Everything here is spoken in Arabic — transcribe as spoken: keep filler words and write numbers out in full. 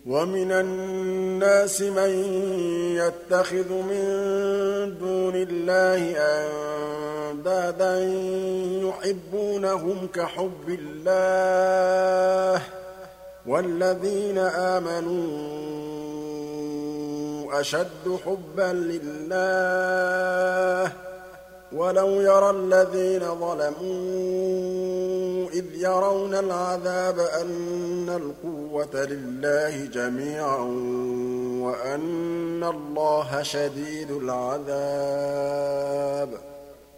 وَمِنَ النَّاسِ مَن يَتَّخِذُ مِن دُونِ اللَّهِ أَندَادًا يُحِبُّونَهُمْ كَحُبِّ اللَّهِ ۖ وَالَّذِينَ آمَنُوا أَشَدُّ حُبًّا لِّلَّهِ ۗ وَلَوْ يَرَى الَّذِينَ ظَلَمُوا إِذْ يَرَوْنَ الْعَذَابَ أَنَّ الْقُوَّةَ لِلَّهِ جَمِيعًا وَأَنَّ اللَّهَ شَدِيدُ الْعَذَابِ